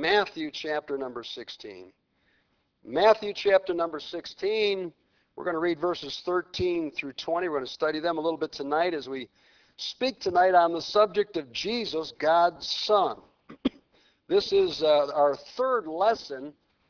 Matthew chapter number 16. Matthew chapter number 16, we're going to read verses 13 through 20. We're going to study them a little bit tonight as we speak tonight on the subject of Jesus, God's Son. This is our third lesson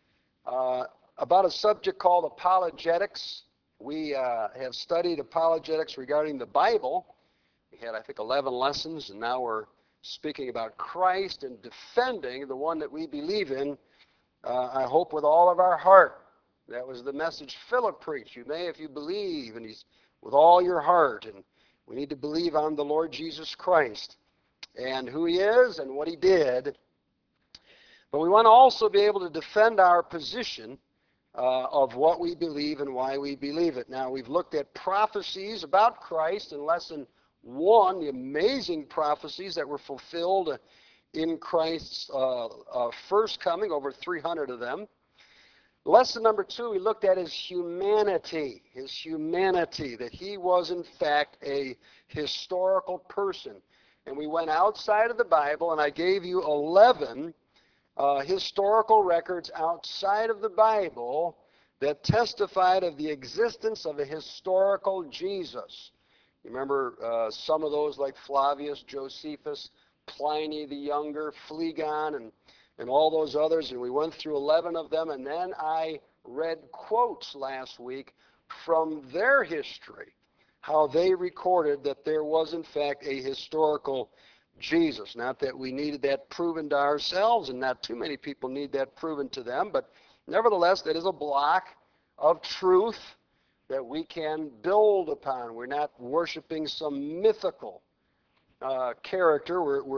about a subject called apologetics. We have studied apologetics regarding the Bible. We had, I think, 11 lessons, and now we're speaking about Christ and defending the one that we believe in, I hope with all of our heart. That was the message Philip preached. You may if you believe, and he's with all your heart. And we need to believe on the Lord Jesus Christ and who he is and what he did. But we want to also be able to defend our position of what we believe and why we believe it. Now, we've looked at prophecies about Christ in lesson 1, the amazing prophecies that were fulfilled in Christ's first coming, over 300 of them. Lesson number 2, we looked at his humanity, that he was in fact a historical person. And we went outside of the Bible, and I gave you 11 historical records outside of the Bible that testified of the existence of a historical Jesus. You remember some of those like Flavius, Josephus, Pliny the Younger, Phlegon, and all those others, and we went through 11 of them, and then I read quotes last week from their history, how they recorded that there was in fact a historical Jesus. Not that we needed that proven to ourselves, and not too many people need that proven to them, but nevertheless, that is a block of truth that we can build upon. We're not worshiping some mythical character.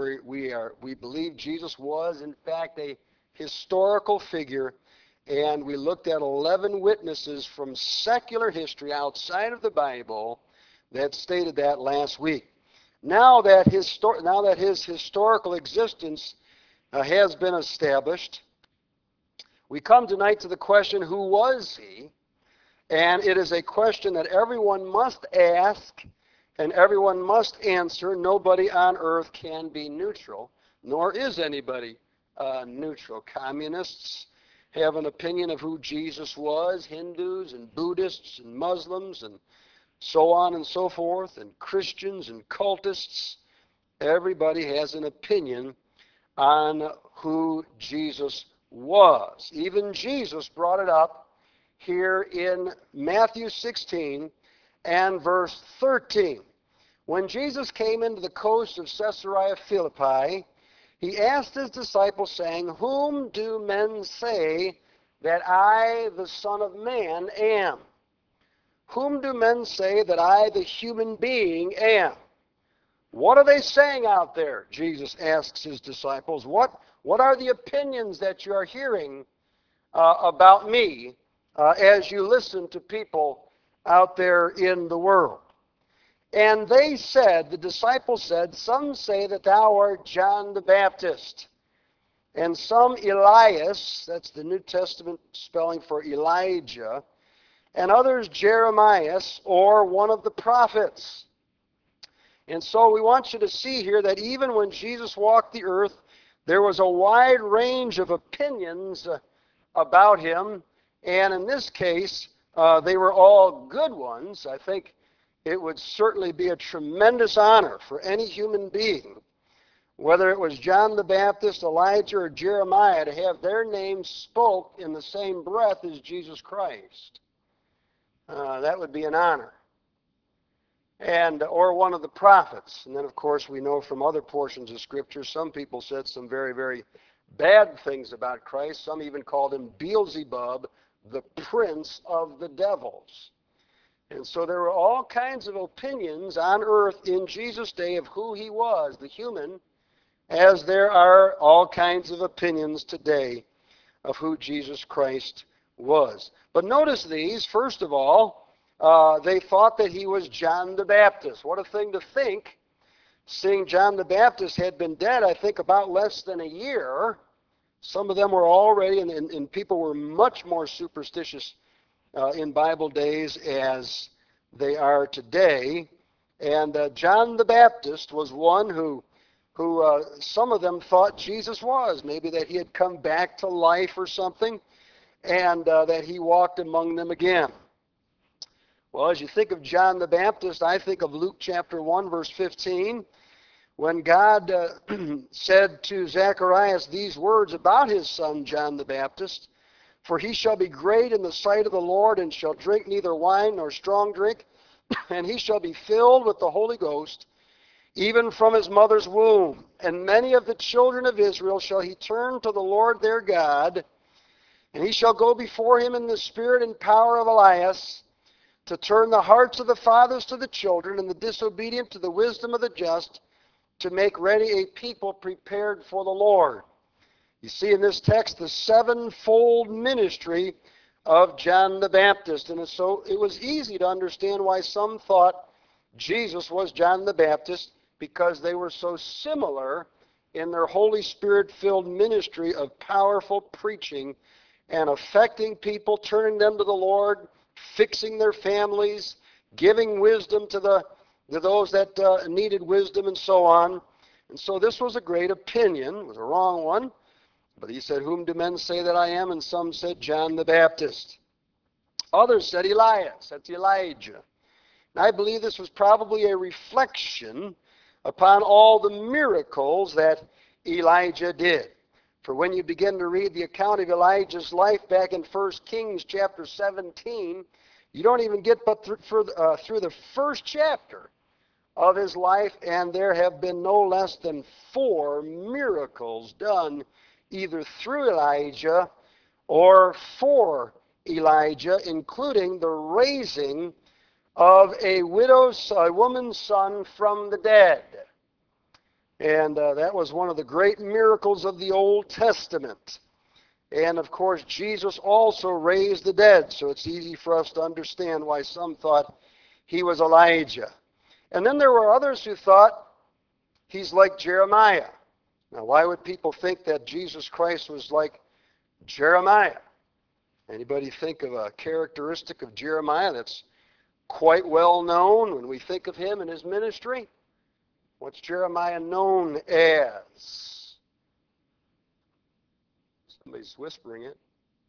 We believe Jesus was, in fact, a historical figure, and we looked at 11 witnesses from secular history outside of the Bible that stated that last week. Now that his historical existence has been established, we come tonight to the question, who was he? And it is a question that everyone must ask and everyone must answer. Nobody on earth can be neutral, nor is anybody neutral. Communists have an opinion of who Jesus was, Hindus and Buddhists and Muslims and so on and so forth, and Christians and cultists. Everybody has an opinion on who Jesus was. Even Jesus brought it up here in Matthew 16 and verse 13. When Jesus came into the coast of Caesarea Philippi, he asked his disciples, saying, "Whom do men say that I, the Son of Man, am?" Whom do men say that I, the human being, am? What are they saying out there? Jesus asks his disciples. What are the opinions that you are hearing about me as you listen to people out there in the world? And they said, the disciples said, some say that thou art John the Baptist, and some Elias, that's the New Testament spelling for Elijah, and others Jeremiah, or one of the prophets. And so we want you to see here that even when Jesus walked the earth, there was a wide range of opinions about him. And in this case, they were all good ones. I think it would certainly be a tremendous honor for any human being, whether it was John the Baptist, Elijah, or Jeremiah, to have their names spoke in the same breath as Jesus Christ. That would be an honor. Or one of the prophets. And then, of course, we know from other portions of Scripture, some people said some very, very bad things about Christ. Some even called him Beelzebub, the prince of the devils. And so there were all kinds of opinions on earth in Jesus' day of who he was, the human, as there are all kinds of opinions today of who Jesus Christ was. But notice these. First of all, they thought that he was John the Baptist. What a thing to think, seeing John the Baptist had been dead, I think, about less than a year. Some of them were already, and people were much more superstitious in Bible days as they are today. And John the Baptist was one who who some of them thought Jesus was. Maybe that he had come back to life or something, and that he walked among them again. Well, as you think of John the Baptist, I think of Luke chapter 1, verse 15, when God said to Zacharias these words about his son John the Baptist, "For he shall be great in the sight of the Lord, and shall drink neither wine nor strong drink, and he shall be filled with the Holy Ghost, even from his mother's womb. And many of the children of Israel shall he turn to the Lord their God, and he shall go before him in the spirit and power of Elias, to turn the hearts of the fathers to the children, and the disobedient to the wisdom of the just, to make ready a people prepared for the Lord." You see in this text the sevenfold ministry of John the Baptist. And so it was easy to understand why some thought Jesus was John the Baptist, because they were so similar in their Holy Spirit-filled ministry of powerful preaching and affecting people, turning them to the Lord, fixing their families, giving wisdom to those that needed wisdom, and so on. And so this was a great opinion. It was a wrong one. But he said, "Whom do men say that I am?" And some said John the Baptist. Others said Elias. That's Elijah. And I believe this was probably a reflection upon all the miracles that Elijah did. For when you begin to read the account of Elijah's life back in 1 Kings chapter 17, you don't even get but through the first chapter of his life, and there have been no less than 4 miracles done either through Elijah or for Elijah, including the raising of a woman's son from the dead. And that was one of the great miracles of the Old Testament. And of course, Jesus also raised the dead, so it's easy for us to understand why some thought he was Elijah. And then there were others who thought he's like Jeremiah. Now, why would people think that Jesus Christ was like Jeremiah? Anybody think of a characteristic of Jeremiah that's quite well known when we think of him and his ministry? What's Jeremiah known as? Somebody's whispering it.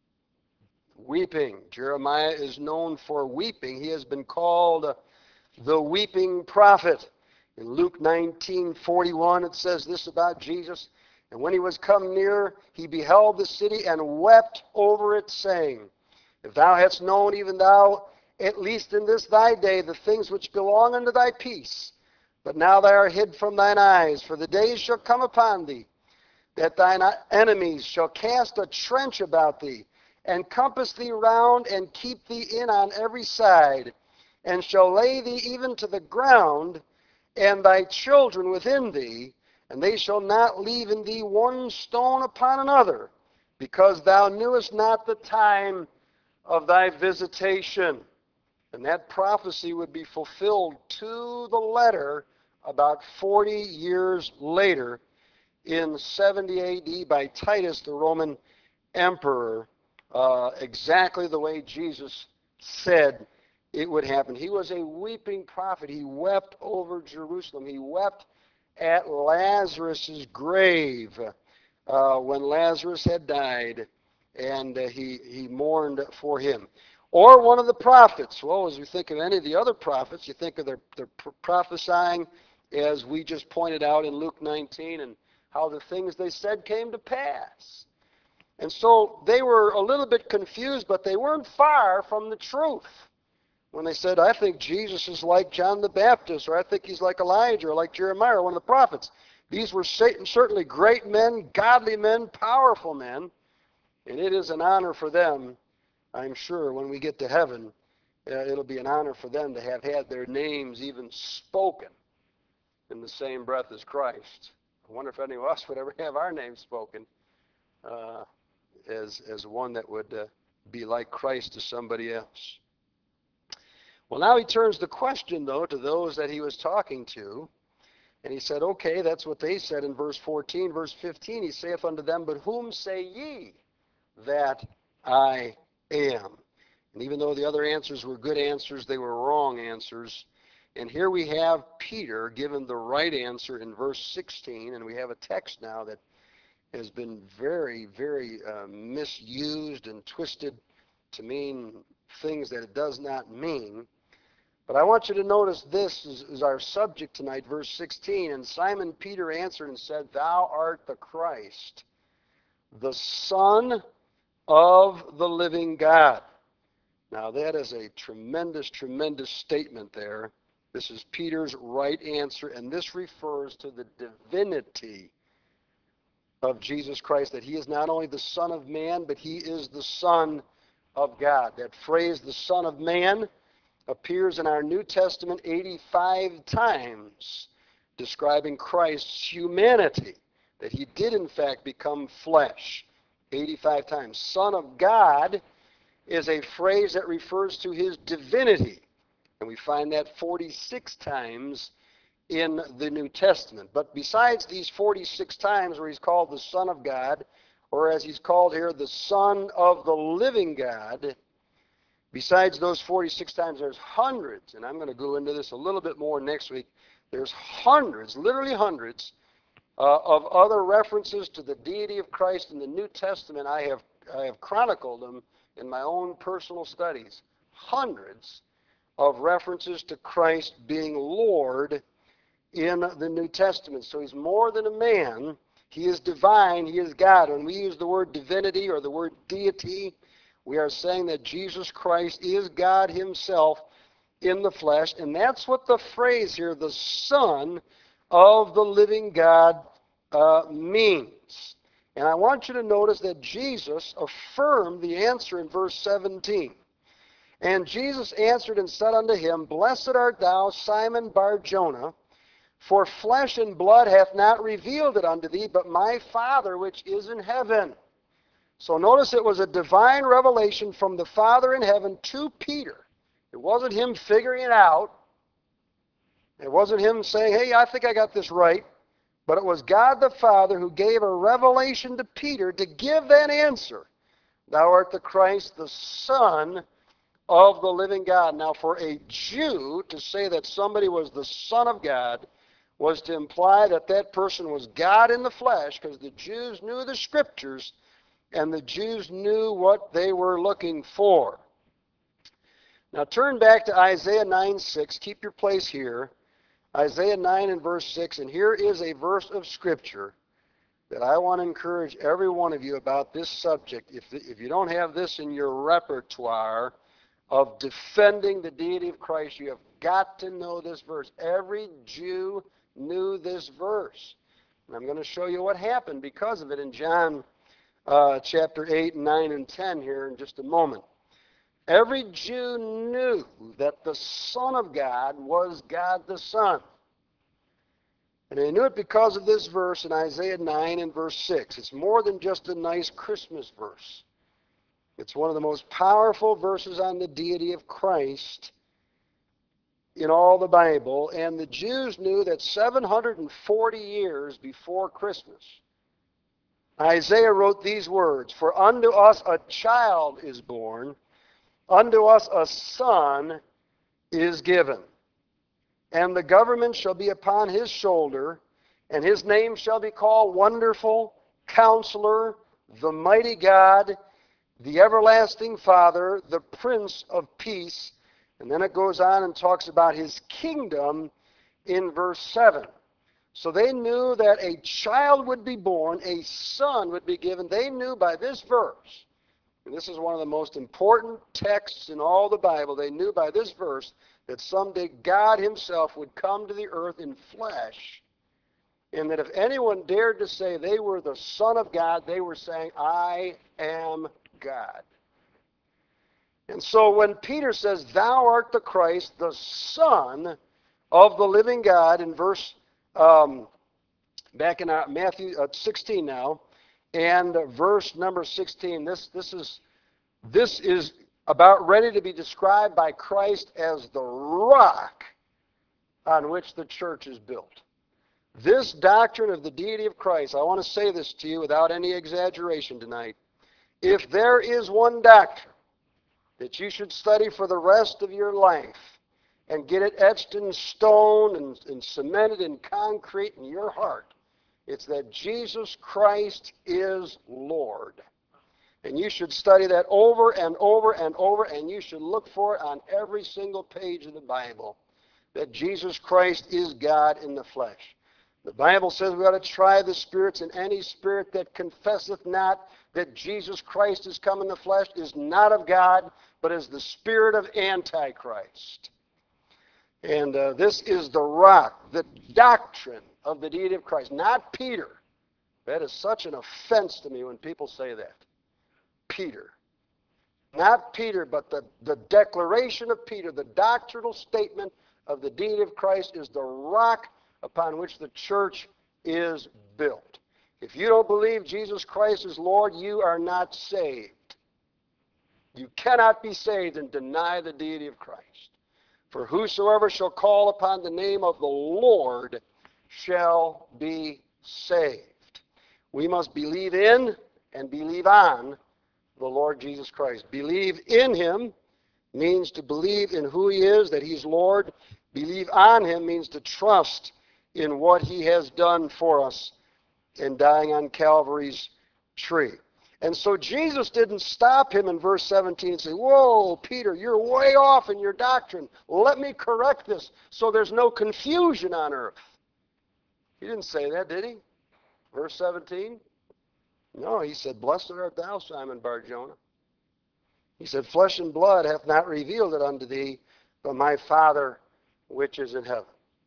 Weeping. Jeremiah is known for weeping. He has been called the weeping prophet. In Luke 19:41, it says this about Jesus: "And when he was come near, he beheld the city and wept over it, saying, If thou hadst known, even thou, at least in this thy day, the things which belong unto thy peace, but now they are hid from thine eyes. For the days shall come upon thee, that thine enemies shall cast a trench about thee, and compass thee round, and keep thee in on every side, and shall lay thee even to the ground, and thy children within thee, and they shall not leave in thee one stone upon another, because thou knewest not the time of thy visitation." And that prophecy would be fulfilled to the letter about 40 years later in 70 A.D. by Titus, the Roman emperor, exactly the way Jesus said it would happen. He was a weeping prophet. He wept over Jerusalem. He wept at Lazarus' grave when Lazarus had died, and he mourned for him. Or one of the prophets. Well, as we think of any of the other prophets, you think of their prophesying, as we just pointed out in Luke 19, and how the things they said came to pass. And so they were a little bit confused, but they weren't far from the truth when they said, "I think Jesus is like John the Baptist," or "I think he's like Elijah," or like Jeremiah, or one of the prophets. These were certainly great men, godly men, powerful men, and it is an honor for them, I'm sure, when we get to heaven, it'll be an honor for them to have had their names even spoken in the same breath as Christ. I wonder if any of us would ever have our names spoken as one that would be like Christ to somebody else. Well, now he turns the question, though, to those that he was talking to. And he said, okay, that's what they said in verse 14. Verse 15, he saith unto them, "But whom say ye that I am?" And even though the other answers were good answers, they were wrong answers. And here we have Peter given the right answer in verse 16, and we have a text now that has been very, very misused and twisted to mean things that it does not mean. But I want you to notice this is our subject tonight, verse 16. And Simon Peter answered and said, Thou art the Christ, the Son of the living God. Now that is a tremendous, tremendous statement there. This is Peter's right answer, and this refers to the divinity of Jesus Christ, that he is not only the Son of Man, but he is the Son of God. That phrase, the Son of Man, appears in our New Testament 85 times, describing Christ's humanity, that he did in fact become flesh, 85 times. Son of God is a phrase that refers to his divinity, and we find that 46 times in the New Testament. But besides these 46 times where he's called the Son of God, or as he's called here, the Son of the living God, besides those 46 times, there's hundreds, and I'm going to go into this a little bit more next week. There's hundreds, literally hundreds, of other references to the deity of Christ in the New Testament. I have chronicled them in my own personal studies. Hundreds of references to Christ being Lord in the New Testament. So he's more than a man. He is divine. He is God. When we use the word divinity or the word deity, we are saying that Jesus Christ is God himself in the flesh. And that's what the phrase here, the Son of the living God, means. And I want you to notice that Jesus affirmed the answer in verse 17. And Jesus answered and said unto him, Blessed art thou, Simon Bar-Jonah, for flesh and blood hath not revealed it unto thee, but my Father which is in heaven. So notice it was a divine revelation from the Father in heaven to Peter. It wasn't him figuring it out. It wasn't him saying, hey, I think I got this right. But it was God the Father who gave a revelation to Peter to give that answer. Thou art the Christ, the Son of the living God. Now for a Jew to say that somebody was the Son of God was to imply that that person was God in the flesh, because the Jews knew the Scriptures and the Jews knew what they were looking for. Now turn back to Isaiah 9:6. Keep your place here. Isaiah 9 and verse 6. And here is a verse of Scripture that I want to encourage every one of you about this subject. If you don't have this in your repertoire of defending the deity of Christ, you have got to know this verse. Every Jew knew this verse. And I'm going to show you what happened because of it in John chapter 8, 9, and 10 here in just a moment. Every Jew knew that the Son of God was God the Son. And they knew it because of this verse in Isaiah 9 and verse 6. It's more than just a nice Christmas verse. It's one of the most powerful verses on the deity of Christ in all the Bible. And the Jews knew that 740 years before Christmas, Isaiah wrote these words, For unto us a child is born, unto us a son is given. And the government shall be upon his shoulder, and his name shall be called Wonderful, Counselor, the Mighty God, the Everlasting Father, the Prince of Peace. And then it goes on and talks about his kingdom in verse 7. So they knew that a child would be born, a son would be given. They knew by this verse, and this is one of the most important texts in all the Bible, they knew by this verse that someday God himself would come to the earth in flesh, and that if anyone dared to say they were the Son of God, they were saying, I am God. And so when Peter says, Thou art the Christ, the Son of the living God, in verse, back in Matthew 16 now, and verse number 16, this is about ready to be described by Christ as the rock on which the church is built. This doctrine of the deity of Christ, I want to say this to you without any exaggeration tonight. If there is one doctrine that you should study for the rest of your life, and get it etched in stone and cemented in concrete in your heart. It's that Jesus Christ is Lord. And you should study that over and over and over, and you should look for it on every single page of the Bible, that Jesus Christ is God in the flesh. The Bible says we ought to try the spirits, and any spirit that confesseth not that Jesus Christ is come in the flesh is not of God, but is the spirit of Antichrist. And this is the rock, the doctrine of the deity of Christ, not Peter. That is such an offense to me when people say that. Peter. Not Peter, but the declaration of Peter, the doctrinal statement of the deity of Christ is the rock upon which the church is built. If you don't believe Jesus Christ is Lord, you are not saved. You cannot be saved and deny the deity of Christ. For whosoever shall call upon the name of the Lord shall be saved. We must believe in and believe on the Lord Jesus Christ. Believe in him means to believe in who he is, that he's Lord. Believe on him means to trust in what he has done for us in dying on Calvary's tree. And so Jesus didn't stop him in verse 17 and say, whoa, Peter, you're way off in your doctrine. Let me correct this so there's no confusion on earth. He didn't say that, did he? Verse 17? No, he said, blessed art thou, Simon Bar-Jonah. He said, flesh and blood hath not revealed it unto thee, but my Father which is in heaven.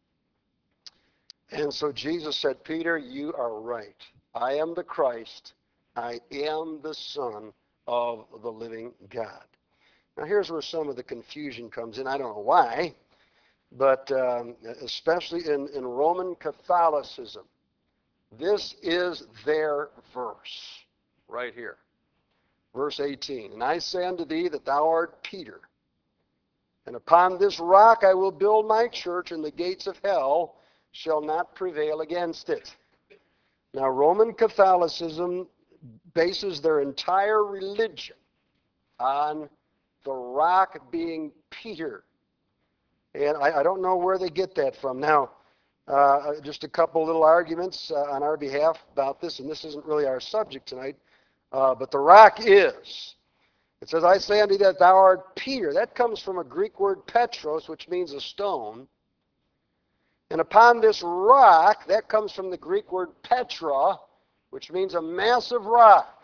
And so Jesus said, Peter, you are right. I am the Christ. I am the Son of the living God. Now here's where some of the confusion comes in. I don't know why, but especially in Roman Catholicism. This is their verse right here. Verse 18, and I say unto thee that thou art Peter, and upon this rock I will build my church, and the gates of hell shall not prevail against it. Now, Roman Catholicism bases their entire religion on the rock being Peter. And I don't know where they get that from. Now, just a couple little arguments on our behalf about this, and this isn't really our subject tonight, but the rock is. It says, I say unto thee that thou art Peter. That comes from a Greek word Petros, which means a stone. And upon this rock, that comes from the Greek word Petra, which means a massive rock.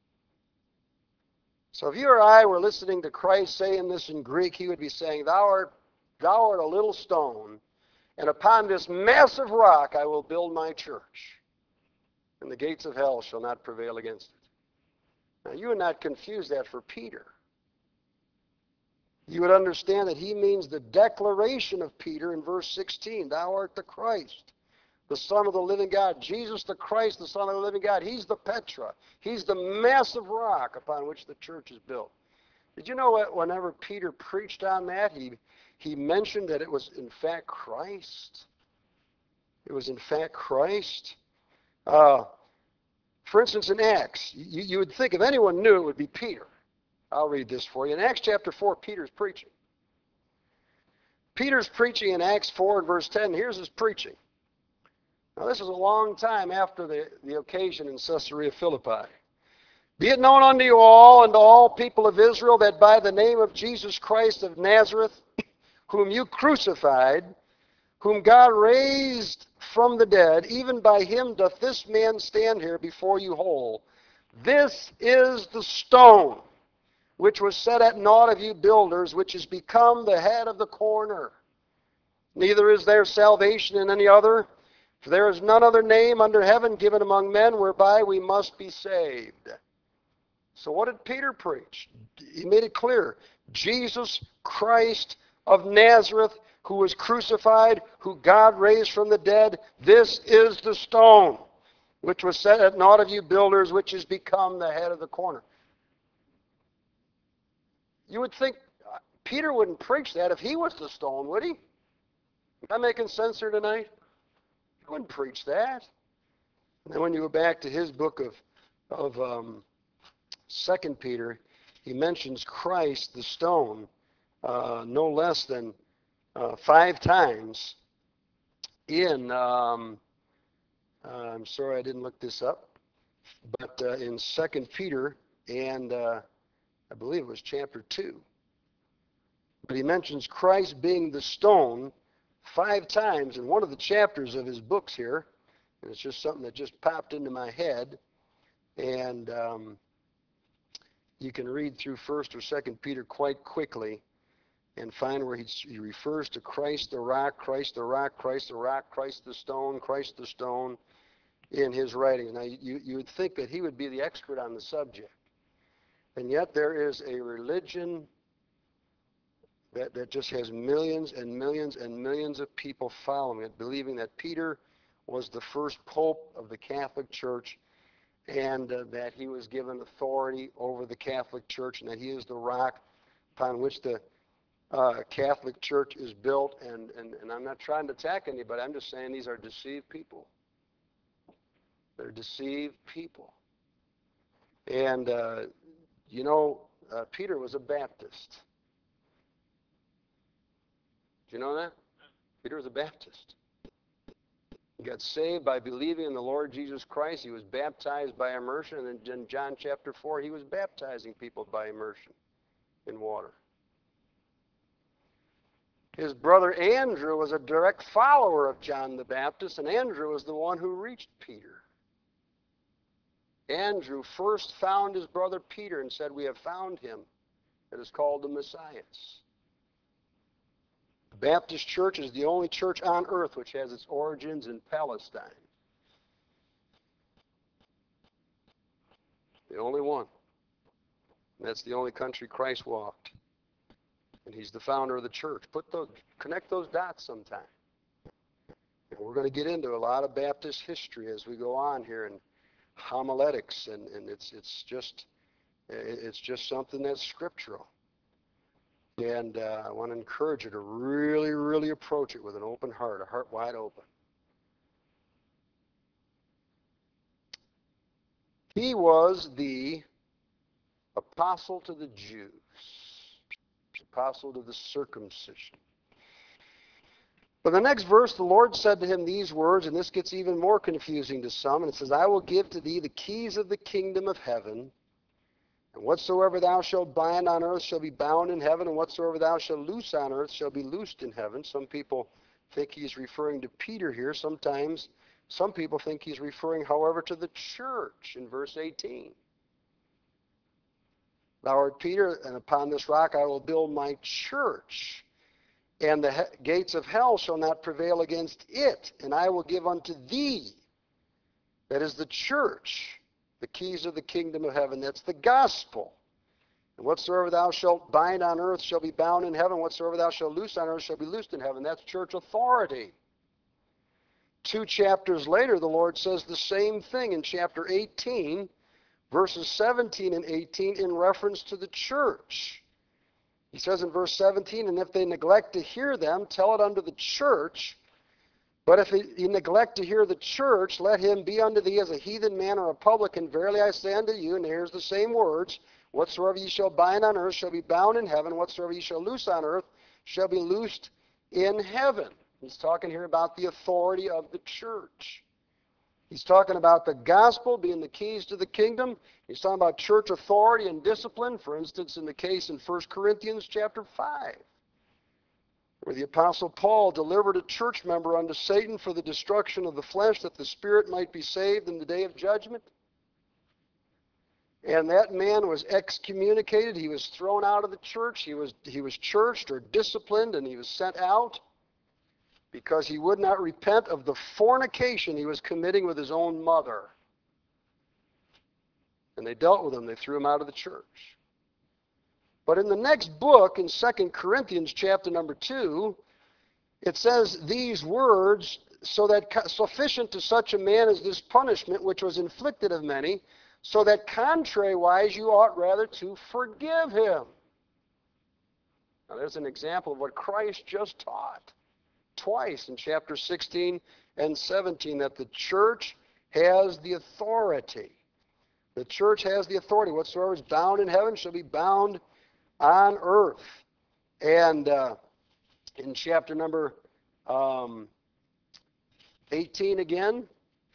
So if you or I were listening to Christ saying this in Greek, he would be saying, thou art a little stone, and upon this massive rock I will build my church, and the gates of hell shall not prevail against it. Now you would not confuse that for Peter. You would understand that he means the declaration of Peter in verse 16, thou art the Christ, the Son of the living God. Jesus the Christ, the Son of the living God. He's the Petra. He's the massive rock upon which the church is built. Did you know what? Whenever Peter preached on that, he mentioned that it was in fact Christ. It was in fact Christ. For instance, in Acts, you would think if anyone knew, it would be Peter. I'll read this for you. In Acts chapter 4, Peter's preaching. Peter's preaching in Acts 4 and verse 10. Here's his preaching. Now, this is a long time after the occasion in Caesarea Philippi. Be it known unto you all and to all people of Israel that by the name of Jesus Christ of Nazareth, whom you crucified, whom God raised from the dead, even by him doth this man stand here before you whole. This is the stone which was set at naught of you builders, which is become the head of the corner. Neither is there salvation in any other, for there is none other name under heaven given among men whereby we must be saved. So what did Peter preach? He made it clear. Jesus Christ of Nazareth, who was crucified, who God raised from the dead, this is the stone which was set at naught of you builders, which is become the head of the corner. You would think Peter wouldn't preach that if he was the stone, would he? Am I making sense here tonight? He wouldn't preach that. And then when you go back to his book of 2 Peter, he mentions Christ, the stone, no less than 5 times in, I'm sorry I didn't look this up, but in 2 Peter and I believe it was chapter 2. But he mentions Christ being the stone 5 times in one of the chapters of his books here. And it's just something that just popped into my head. And you can read through 1st or 2nd Peter quite quickly and find where he refers to Christ the rock, Christ the rock, Christ the rock, Christ the stone in his writing. Now, you would think that he would be the expert on the subject. And yet there is a religion that just has millions and millions and millions of people following it, believing that Peter was the first pope of the Catholic Church and that he was given authority over the Catholic Church and that he is the rock upon which the Catholic Church is built. And I'm not trying to attack anybody. I'm just saying these are deceived people. They're deceived people. And, Peter was a Baptist. Do you know that? Peter was a Baptist. He got saved by believing in the Lord Jesus Christ. He was baptized by immersion. And then in John chapter 4, he was baptizing people by immersion in water. His brother Andrew was a direct follower of John the Baptist, and Andrew was the one who reached Peter. Andrew first found his brother Peter and said, "We have found him that is called the Messiah." The Baptist Church is the only church on earth which has its origins in Palestine. The only one. And that's the only country Christ walked. And he's the founder of the church. Connect those dots sometime. And we're going to get into a lot of Baptist history as we go on here, and homiletics, and it's just something that's scriptural. And I want to encourage you to really, really approach it with an open heart, a heart wide open. He was the apostle to the Jews, apostle to the circumcision. But the next verse, the Lord said to him these words, and this gets even more confusing to some, and it says, "I will give to thee the keys of the kingdom of heaven. And whatsoever thou shalt bind on earth shall be bound in heaven, and whatsoever thou shalt loose on earth shall be loosed in heaven." Some people think he's referring to Peter here. Sometimes some people think he's referring, however, to the church in verse 18. "Thou art Peter, and upon this rock I will build my church, and the gates of hell shall not prevail against it. And I will give unto thee," that is the church, "the keys of the kingdom of heaven." That's the gospel. "And whatsoever thou shalt bind on earth shall be bound in heaven. Whatsoever thou shalt loose on earth shall be loosed in heaven." That's church authority. 2 chapters later, the Lord says the same thing in chapter 18, verses 17 and 18, in reference to the church. He says in verse 17, "And if they neglect to hear them, tell it unto the church. But if he neglect to hear the church, let him be unto thee as a heathen man or a publican. Verily I say unto you," and here's the same words, "whatsoever ye shall bind on earth shall be bound in heaven. Whatsoever ye shall loose on earth shall be loosed in heaven." He's talking here about the authority of the church. He's talking about the gospel being the keys to the kingdom. He's talking about church authority and discipline, for instance, in the case in 1 Corinthians chapter 5. Where the Apostle Paul delivered a church member unto Satan for the destruction of the flesh, that the spirit might be saved in the day of judgment. And that man was excommunicated. He was thrown out of the church. He was churched or disciplined, and he was sent out because he would not repent of the fornication he was committing with his own mother. And they dealt with him. They threw him out of the church. But in the next book, in 2 Corinthians chapter number 2, it says these words, "So that sufficient to such a man is this punishment which was inflicted of many, so that contrariwise you ought rather to forgive him." Now there's an example of what Christ just taught twice in chapter 16 and 17, that the church has the authority. The church has the authority. "Whatsoever is bound in heaven shall be bound on earth." And in chapter number 18 again.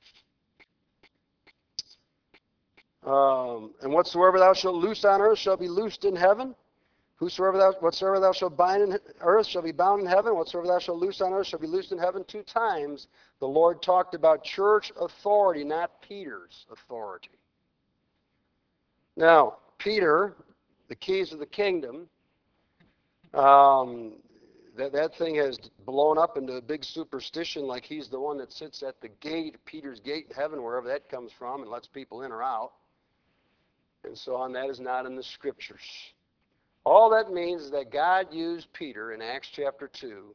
And whatsoever thou shalt loose on earth shall be loosed in heaven. Whatsoever thou shalt bind in earth shall be bound in heaven. Whatsoever thou shalt loose on earth shall be loosed in heaven. 2 times the Lord talked about church authority, not Peter's authority. Now, Peter, the keys of the kingdom, that thing has blown up into a big superstition, like he's the one that sits at the gate, Peter's gate in heaven, wherever that comes from, and lets people in or out, and so on. That is not in the scriptures. All that means is that God used Peter in Acts chapter 2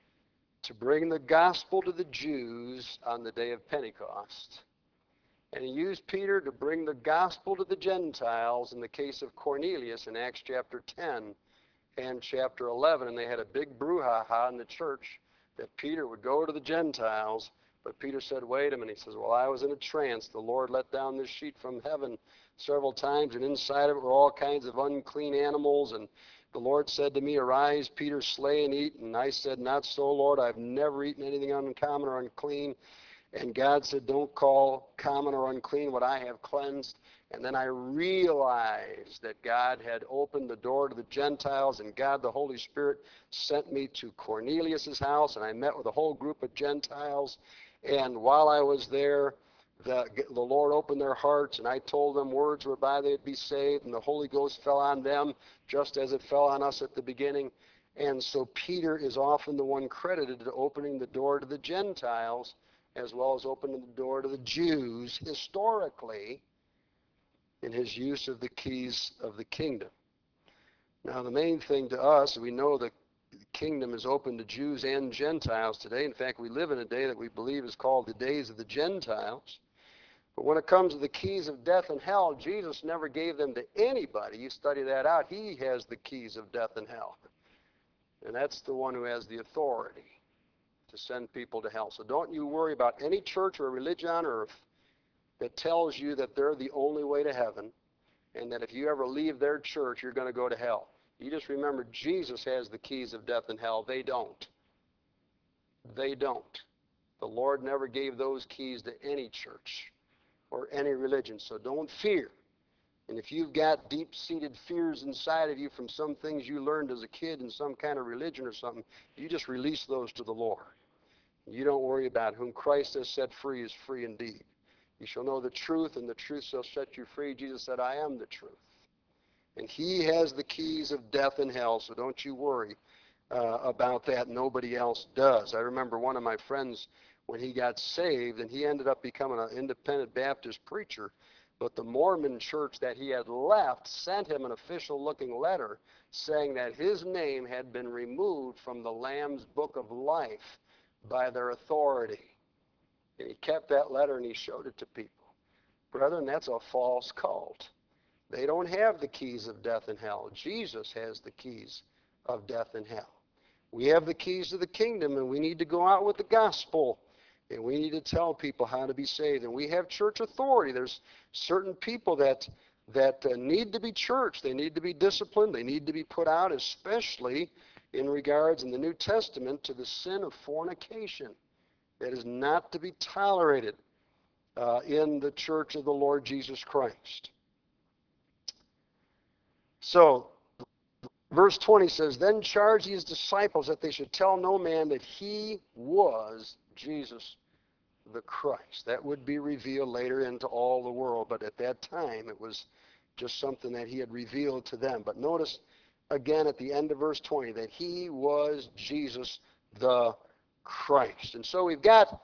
to bring the gospel to the Jews on the day of Pentecost. And he used Peter to bring the gospel to the Gentiles in the case of Cornelius in Acts chapter 10 and chapter 11. And they had a big brouhaha in the church that Peter would go to the Gentiles. But Peter said, wait a minute. He says, well, I was in a trance. The Lord let down this sheet from heaven several times, and inside of it were all kinds of unclean animals. And the Lord said to me, arise, Peter, slay and eat. And I said, not so, Lord. I've never eaten anything uncommon or unclean. And God said, don't call common or unclean what I have cleansed. And then I realized that God had opened the door to the Gentiles, and God, the Holy Spirit, sent me to Cornelius's house, and I met with a whole group of Gentiles. And while I was there, the Lord opened their hearts, and I told them words whereby they'd be saved, and the Holy Ghost fell on them just as it fell on us at the beginning. And so Peter is often the one credited to opening the door to the Gentiles, as well as opening the door to the Jews historically in his use of the keys of the kingdom. Now, the main thing to us, we know the kingdom is open to Jews and Gentiles today. In fact, we live in a day that we believe is called the days of the Gentiles. But when it comes to the keys of death and hell, Jesus never gave them to anybody. You study that out. He has the keys of death and hell. And that's the one who has the authority to send people to hell. So don't you worry about any church or religion on earth that tells you that they're the only way to heaven, and that if you ever leave their church, you're going to go to hell. You just remember, Jesus has the keys of death and hell. They don't. They don't. The Lord never gave those keys to any church or any religion, so don't fear. And if you've got deep-seated fears inside of you from some things you learned as a kid in some kind of religion or something, you just release those to the Lord. You don't worry about it. Whom Christ has set free is free indeed. You shall know the truth, and the truth shall set you free. Jesus said, I am the truth. And he has the keys of death and hell, so don't you worry about that. Nobody else does. I remember one of my friends, when he got saved, and he ended up becoming an independent Baptist preacher, but the Mormon church that he had left sent him an official-looking letter saying that his name had been removed from the Lamb's Book of Life by their authority. And he kept that letter and he showed it to people. Brethren, that's a false cult. They don't have the keys of death and hell. Jesus has the keys of death and hell. We have the keys to the kingdom, and we need to go out with the gospel, and we need to tell people how to be saved. And we have church authority. There's certain people that need to be church. They need to be disciplined. They need to be put out, especially in regards in the New Testament to the sin of fornication. That is not to be tolerated in the church of the Lord Jesus Christ. So, verse 20 says, then charged his disciples that they should tell no man that he was Jesus the Christ. That would be revealed later into all the world, but at that time it was just something that he had revealed to them. But notice again at the end of verse 20 that he was Jesus the Christ. And so we've got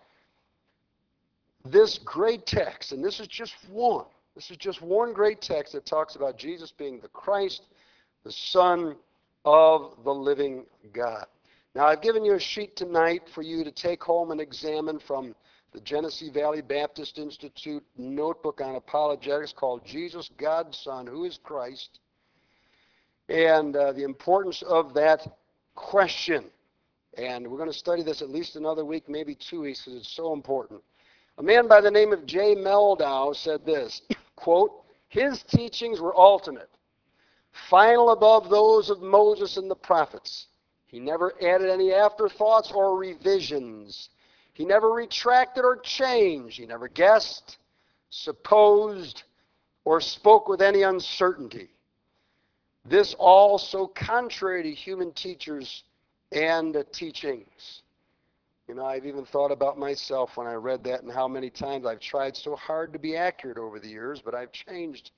this great text, and this is just one. This is just one great text that talks about Jesus being the Christ, the Son of the living God. Now, I've given you a sheet tonight for you to take home and examine from the Genesee Valley Baptist Institute notebook on apologetics called Jesus, God's Son, who is Christ, and the importance of that question. And we're going to study this at least another week, maybe 2 weeks, because it's so important. A man by the name of J. Meldau said this, quote, his teachings were ultimate, final above those of Moses and the prophets. He never added any afterthoughts or revisions. He never retracted or changed. He never guessed, supposed, or spoke with any uncertainty. This all so contrary to human teachers and teachings. You know, I've even thought about myself when I read that and how many times I've tried so hard to be accurate over the years, but I've changed,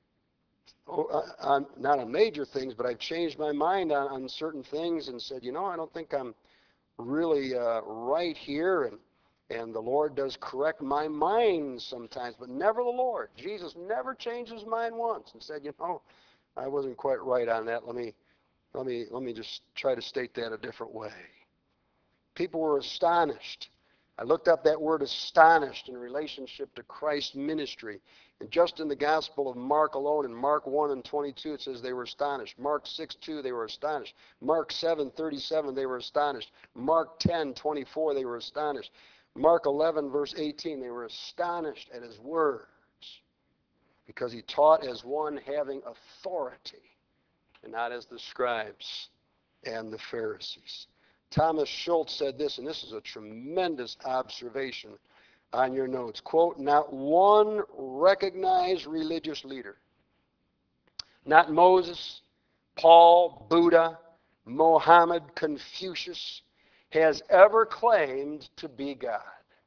not on major things, but I've changed my mind on certain things and said, you know, I don't think I'm really right here. And the Lord does correct my mind sometimes, but never the Lord. Jesus never changed his mind once and said, you know, I wasn't quite right on that. Let me just try to state that a different way. People were astonished. I looked up that word astonished in relationship to Christ's ministry. And just in the Gospel of Mark alone, in Mark 1:22, it says they were astonished. Mark 6:2, they were astonished. Mark 7:37, they were astonished. Mark 10:24, they were astonished. Mark 11, verse 18, they were astonished at his words because he taught as one having authority and not as the scribes and the Pharisees. Thomas Schultz said this, and this is a tremendous observation on your notes. Quote, not one recognized religious leader, not Moses, Paul, Buddha, Mohammed, Confucius, has ever claimed to be God.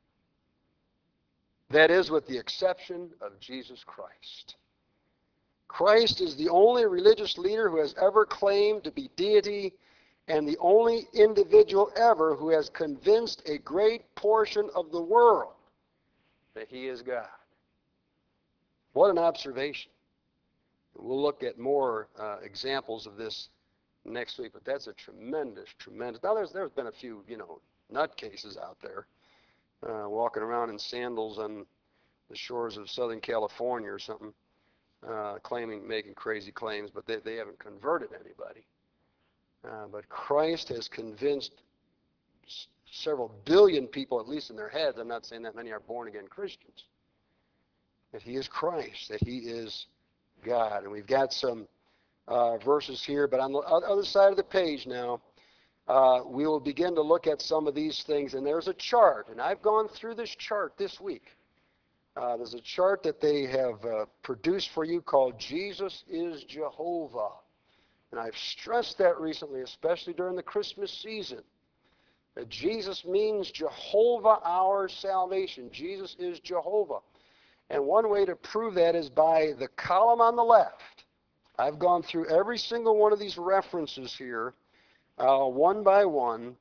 That is, with the exception of Jesus Christ. Christ is the only religious leader who has ever claimed to be deity and the only individual ever who has convinced a great portion of the world that he is God. What an observation. We'll look at more examples of this next week, but that's a tremendous. Now, there's been a few, nutcases out there walking around in sandals on the shores of Southern California or something, making crazy claims, but they haven't converted anybody. But Christ has convinced several billion people, at least in their heads, I'm not saying that many are born-again Christians, that he is Christ, that he is God. And we've got some verses here, but on the other side of the page now, we will begin to look at some of these things. And there's a chart, and I've gone through this chart this week. There's a chart that they have produced for you called Jesus is Jehovah. And I've stressed that recently, especially during the Christmas season, that Jesus means Jehovah our salvation. Jesus is Jehovah. And one way to prove that is by the column on the left. I've gone through every single one of these references here, one by one,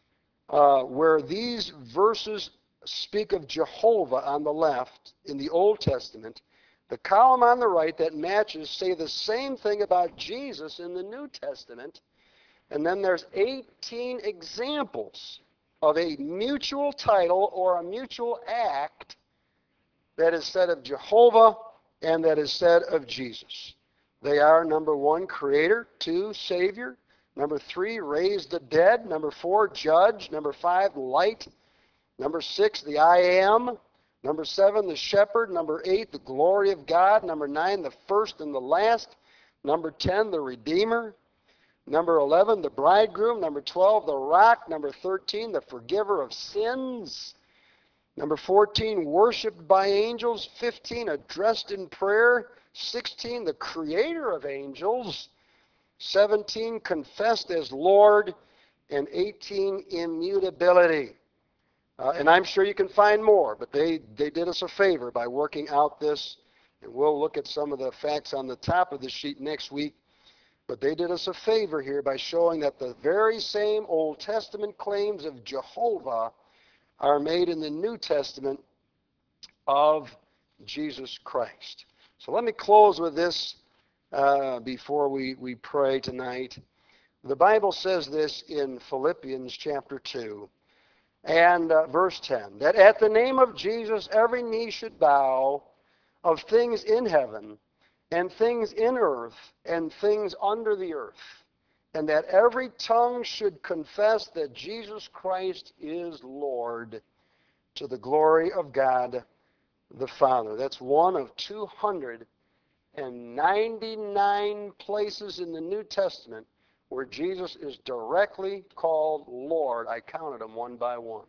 where these verses speak of Jehovah on the left in the Old Testament. The column on the right that matches say the same thing about Jesus in the New Testament. And then there's 18 examples of a mutual title or a mutual act that is said of Jehovah and that is said of Jesus. They are, number 1, creator, 2, savior, number 3, raised the dead, number 4, judge, number 5, light, number 6, the I am, number 7, the shepherd, number 8, the glory of God, number 9, the first and the last, number 10, the redeemer, number 11, the bridegroom, number 12, the rock, number 13, the forgiver of sins, number 14, worshipped by angels, 15, addressed in prayer, 16, the creator of angels, 17, confessed as Lord, and 18, immutability. And I'm sure you can find more, but they did us a favor by working out this, and we'll look at some of the facts on the top of the sheet next week. But they did us a favor here by showing that the very same Old Testament claims of Jehovah are made in the New Testament of Jesus Christ. So let me close with this before we pray tonight. The Bible says this in Philippians chapter 2 and verse 10, that at the name of Jesus every knee should bow, of things in heaven and things in earth and things under the earth, and that every tongue should confess that Jesus Christ is Lord, to the glory of God the Father. That's one of 299 places in the New Testament where Jesus is directly called Lord. I counted them one by one.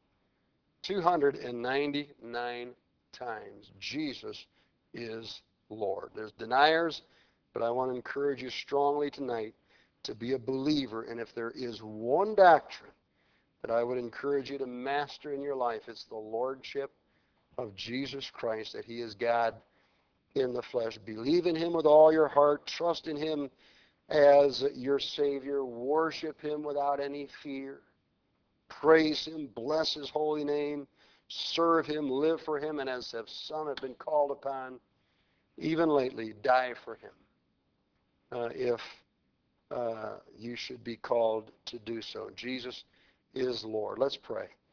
299 times Jesus is Lord. There's deniers, but I want to encourage you strongly tonight to be a believer. And if there is one doctrine that I would encourage you to master in your life, it's the lordship of Jesus Christ, that he is God in the flesh. Believe in him with all your heart. Trust in him as your Savior. Worship him without any fear. Praise him. Bless his holy name. Serve him. Live for him. And as some have been called upon, even lately, die for him. If you should be called to do so. Jesus is Lord. Let's pray.